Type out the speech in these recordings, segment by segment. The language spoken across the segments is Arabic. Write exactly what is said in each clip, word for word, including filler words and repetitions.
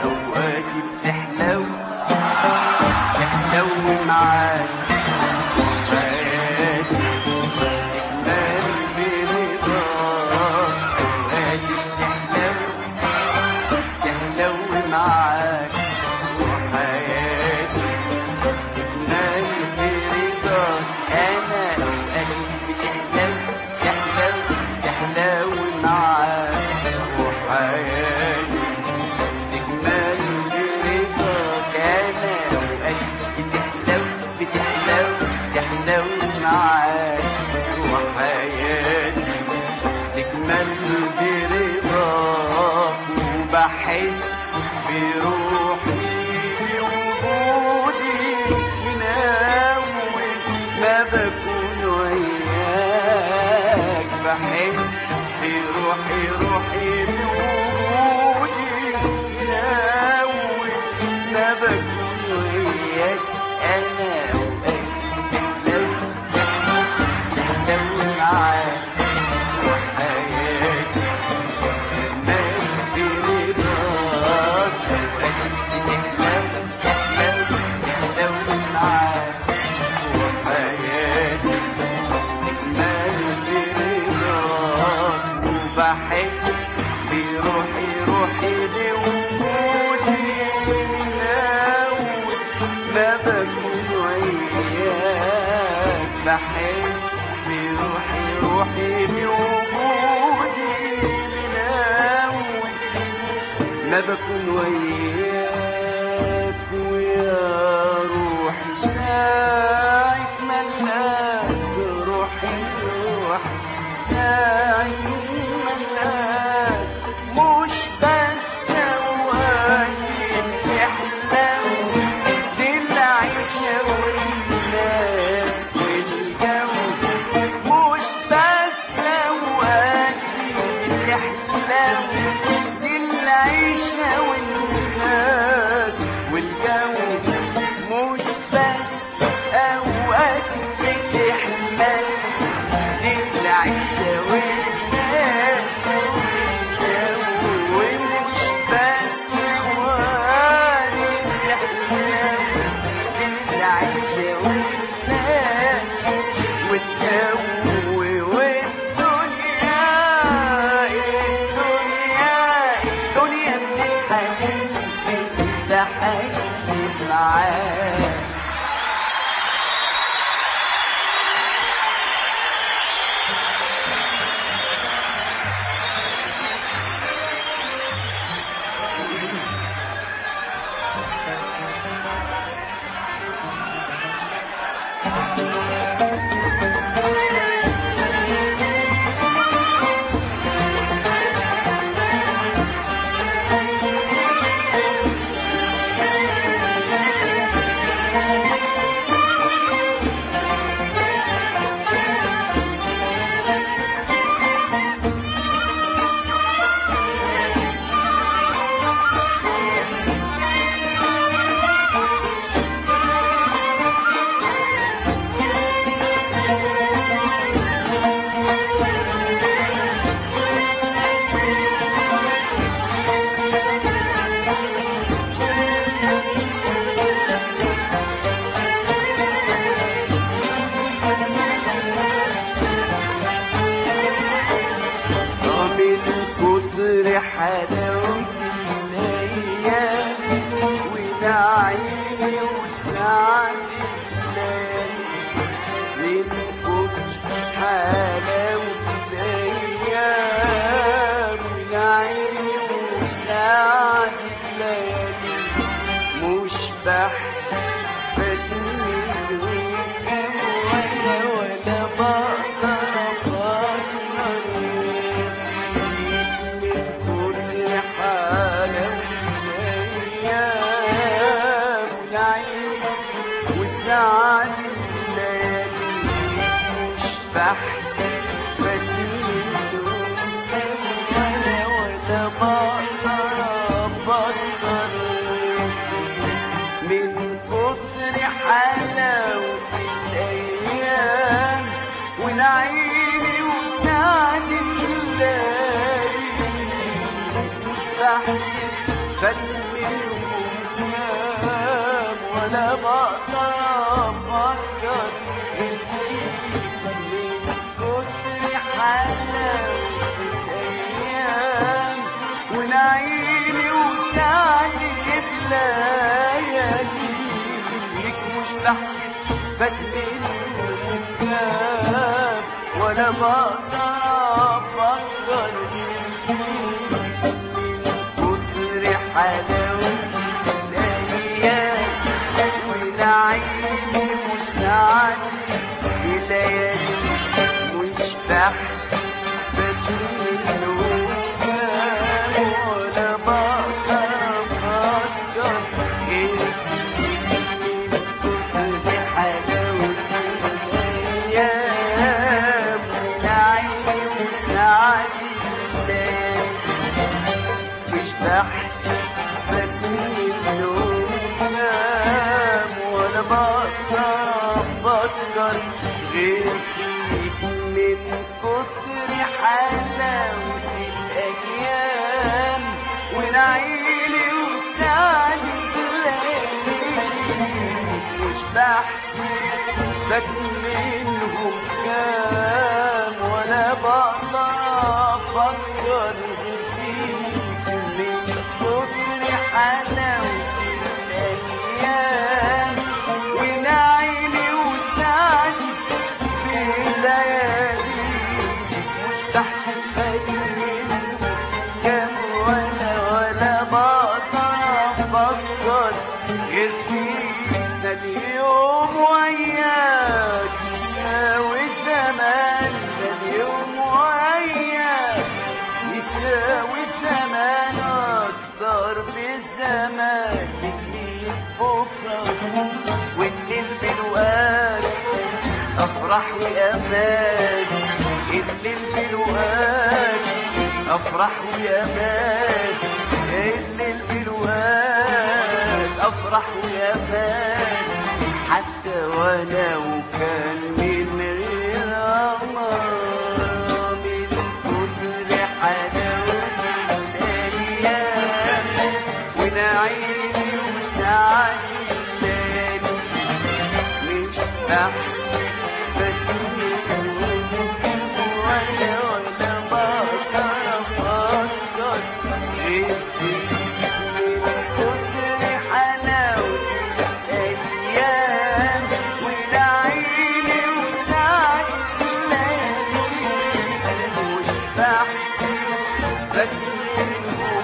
اوقاتي بتحلو تحلو معاك حياتي تكمل برضاك اوقاتي بتحلو تحلو معاك وحياتي تكمل برضاك انا اوقاتي بتحلو تحلو تحلو معاك وحياتي تكمل برضاك انا اوقاتي بتحلو بتحلو تحلو معاك وحياتي تكمل برضاك وبحس بروحي بوجودي من اول ما بكون وياك بحس بروحي روحي بوجودي من اول ما بكون وياك انا اوقاتي تحلو معاك وحياتي تكمل برضاك اوقاتي تحلو تحلو تحلو معاك وحياتي تكمل برضاك وبحس بروحي روحي بوجودي من اول ما بكون وياك بحس بروحي روحي بوجودي من اول ما بكون وياك ويا روحي ساعة ما الاقيك روحي روحي ساعة ما الاقيك مش بس اوقاتي بتحلو دي العيشة والناس والجو مش بس اوقاتي بتحلو دي العيشة والناس والجو مش بس اوقاتي بتحلو دي العيشة والناس والجو ومش بس اوقاتي بتحلو دي العيشة والناس والجو والدنيا الدنيا الدنيا بتضحك بتضحك معاك حلاوة الليالي ونعيمي وسعد الليالي من كتر حلاوة الليالي ونعيمي وسعد الليالي مش بحسب بدني ولا ولا بقدر افكر وسعد الليالي مش بحسب بديل ولا ولا بقدر افكر من كتر حلاوة الايام ونعيمي وسعد الليالي مش بحسب فات منهم كام ولا بقدر افكر فيك من كتر حلاوة الايام ونعيمي وسعدي بلياليك مش بحسب فات منهم كام ولا بقدر افكر فيك حلاوة الأيام ونعيمي وسعدي بليالي مش بحسب فات منهم كام ولا بقدر أفكر غير فيك من كتر حلاوة الأيام ونعيمي وسعدي بليالي مش بحسب فات منهم كام ولا بقدر افكر غير فيك من كتر حلاوة الايام ونعيمي وسعدي بلياليك مش بحسب فات منهم كام ولا بقدر افكر غير فيك من كتر حلاوة الأيام ونعيمي وسعدي بلياليك مش بحسب فات منهم كام ولا ولا بقدر أفكر غير فيك ده اليوم وياك يساوي زمان ده اليوم وياك يساوي زمان أكتر بالزمان الليل بكرة والليل بالوقت أفرح وأمان الليل بالوقت أفرح وأمان الليل بالوقت أفرح وأمان حتى ولو كان من غير أمر من كتر حلاوة الأيام ونعيمي وسعدي بليالي مش بحسب فات منهم ولا ولا بقدر أفكر غير فيك من كتر حلاوة الأيام ونعيمي وسعدي بليالي مش بحسب فات منهم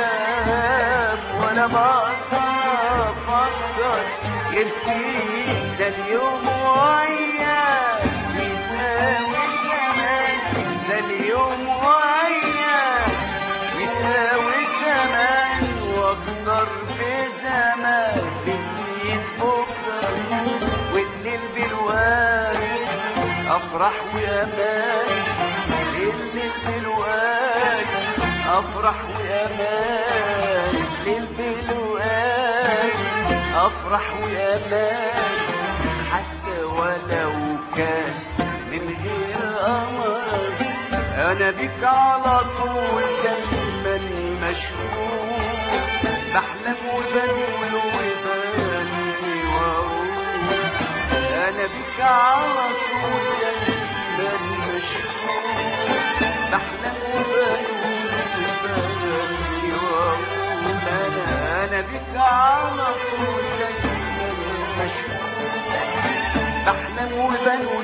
كام ولا بقدر أفكر غير فيك ده اليوم وياك يساوي زمان ده اليوم وياك يساوي زمان واكتر بزمان بالليل بكرة والليل بالوقت أفرح وأمان الليل بالوقت أفرح وأمان الليل بالوقت أفرح وأمان حتى ولو كان من غير أمر أنا بك على طول دايما مشغول بحلم وبنول وبني وأقول أنا بك على طول دايما مشغول بحلم وبنول وبني وأقول أنا أنا بك على طول دايما مشغول بحلم وبنول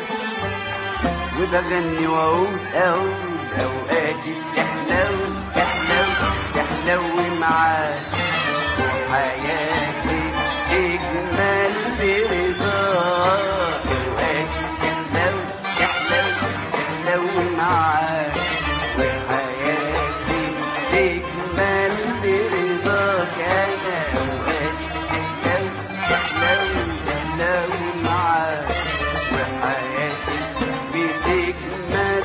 وبغني واقول اقول اوقاتي بتحلو تحلو تحلو معاك وحياتي تجمل برضاك اوقاتي تحلو تحلو تحلو معاك وحياتي تجمل برضاك انا اوقاتي تحلو تحلو تحلو معاك وحياتي بتجمل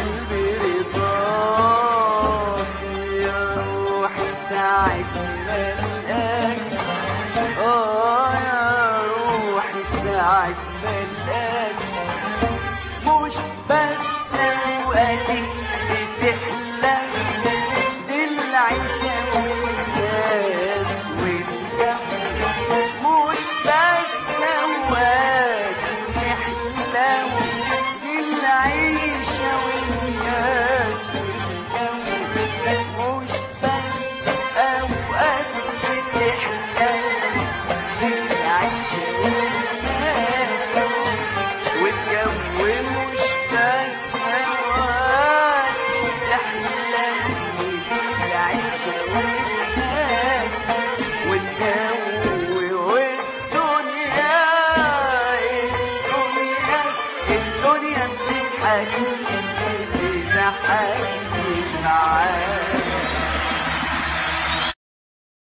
برضاك يا روحي ساعة ما القاك اه يا روحي ساعة ما القاك مش بس اوقاتي بتحلى دي العيشة والناس وإن